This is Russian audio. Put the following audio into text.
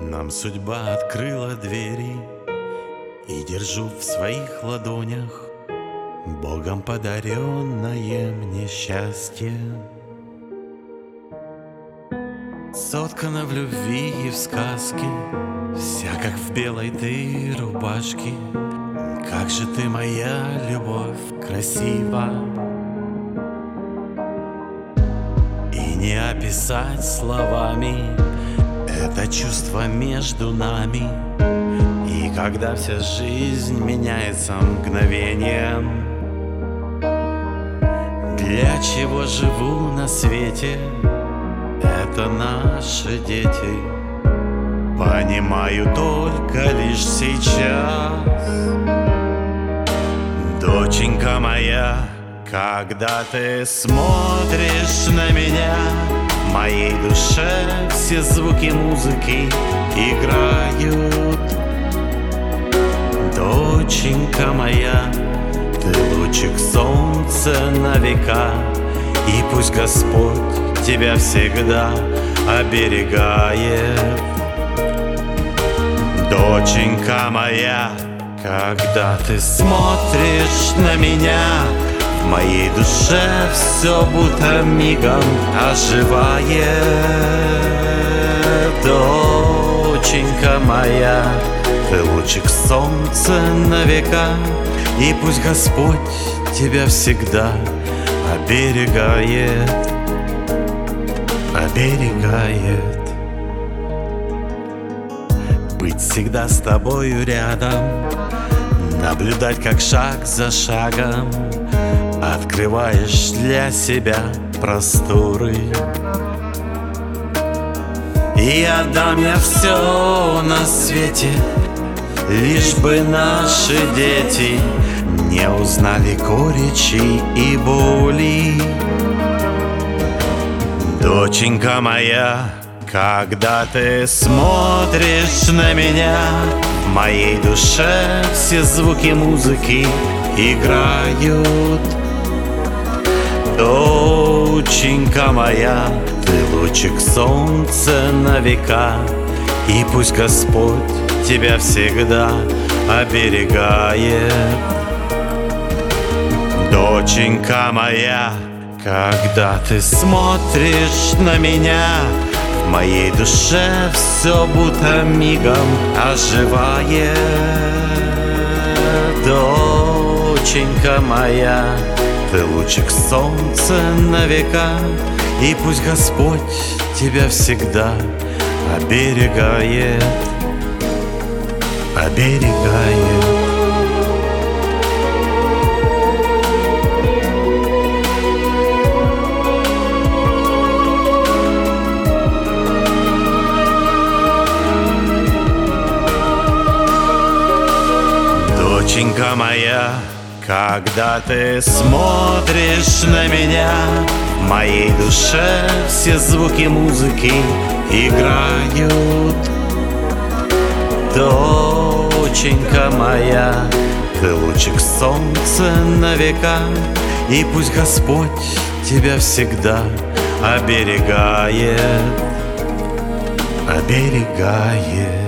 Нам судьба открыла двери, и держу в своих ладонях Богом подаренное мне счастье. Соткана в любви и в сказке, вся как в белой ты рубашке. Как же ты, моя любовь, красива, и не описать словами это чувство между нами. И когда вся жизнь меняется мгновением, для чего живу на свете, это наши дети. Понимаю только лишь сейчас, доченька моя, когда ты смотришь на меня, в моей душе все звуки музыки играют. Доченька моя, ты лучик солнца на века, и пусть Господь тебя всегда оберегает. Доченька моя, когда ты смотришь на меня, в моей душе все будто мигом оживает. Доченька моя, ты лучик солнца на века, и пусть Господь тебя всегда оберегает, оберегает. Быть всегда с тобою рядом, наблюдать, как шаг за шагом открываешь для себя просторы. И отдам я все на свете, лишь бы наши дети не узнали горечи и боли. Доченька моя, когда ты смотришь на меня, в моей душе все звуки музыки играют. Доченька моя, ты лучик солнца на века, и пусть Господь тебя всегда оберегает. Доченька моя, когда ты смотришь на меня, в моей душе все будто мигом оживает. Доченька моя, ты лучик солнца на века, и пусть Господь тебя всегда оберегает, оберегает. Доченька моя, когда ты смотришь на меня, в моей душе все звуки музыки играют. Доченька моя, ты лучик солнца на века, и пусть Господь тебя всегда оберегает, оберегает.